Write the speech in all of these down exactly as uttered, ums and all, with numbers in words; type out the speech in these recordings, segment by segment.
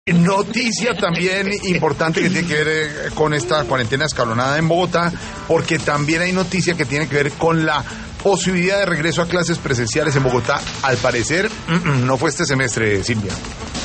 Noticia también importante que tiene que ver eh, con esta cuarentena escalonada en Bogotá, porque también hay noticia que tiene que ver con la posibilidad de regreso a clases presenciales en Bogotá. Al parecer, no fue este semestre, Silvia.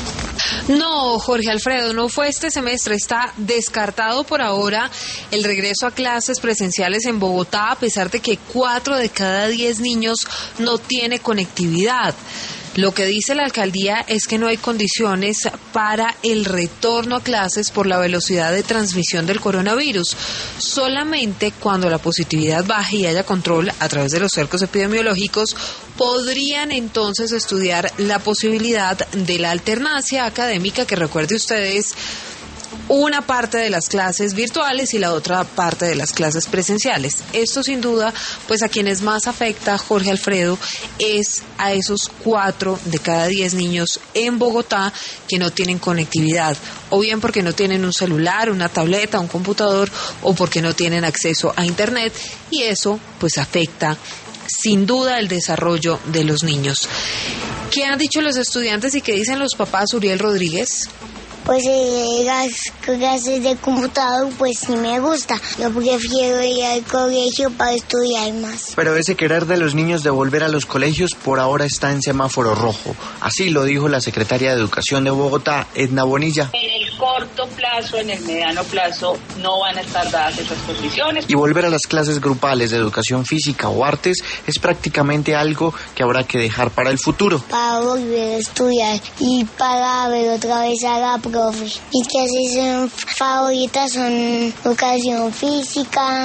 No, Jorge Alfredo, no fue este semestre. Está descartado por ahora el regreso a clases presenciales en Bogotá, a pesar de que cuatro de cada diez niños no tiene conectividad. Lo que dice la alcaldía es que no hay condiciones para el retorno a clases por la velocidad de transmisión del coronavirus. Solamente cuando la positividad baje y haya control a través de los cercos epidemiológicos, podrían entonces estudiar la posibilidad de la alternancia académica, que recuerde ustedes, una parte de las clases virtuales y la otra parte de las clases presenciales. Esto sin duda, pues a quienes más afecta, Jorge Alfredo, es a esos cuatro de cada diez niños en Bogotá que no tienen conectividad, o bien porque no tienen un celular, una tableta, un computador, o porque no tienen acceso a internet, y eso pues afecta sin duda el desarrollo de los niños. ¿Qué han dicho los estudiantes y qué dicen los papás, Uriel Rodríguez? Pues eh, las clases de computador, pues sí me gusta. Yo prefiero ir al colegio para estudiar más. Pero ese querer de los niños de volver a los colegios por ahora está en semáforo rojo. Así lo dijo la secretaria de Educación de Bogotá, Edna Bonilla. En el corto plazo, en el mediano plazo, no van a estar dadas esas condiciones. Y volver a las clases grupales de educación física o artes es prácticamente algo que habrá que dejar para el futuro. Para volver a estudiar y para ver otra vez a la profe. Mis clases favoritas son educación física,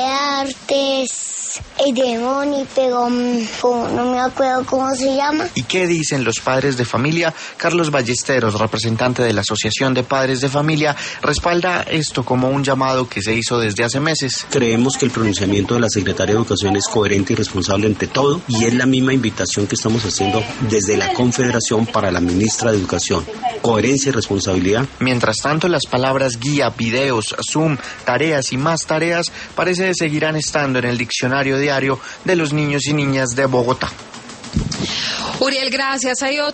artes, el demonio, pero no me acuerdo cómo se llama. ¿Y qué dicen los padres de familia? Carlos Ballesteros, representante de la Asociación de Padres de Familia, respalda esto como un llamado que se hizo desde hace meses. Creemos que el pronunciamiento de la Secretaría de Educación es coherente y responsable ante todo, y es la misma invitación que estamos haciendo desde la Confederación para la ministra de Educación. Coherencia y responsabilidad. Mientras tanto, las palabras guía, videos, Zoom, tareas y más tareas parece que seguirán estando en el diccionario diario de los niños y niñas de Bogotá. Uriel, gracias. Hay otro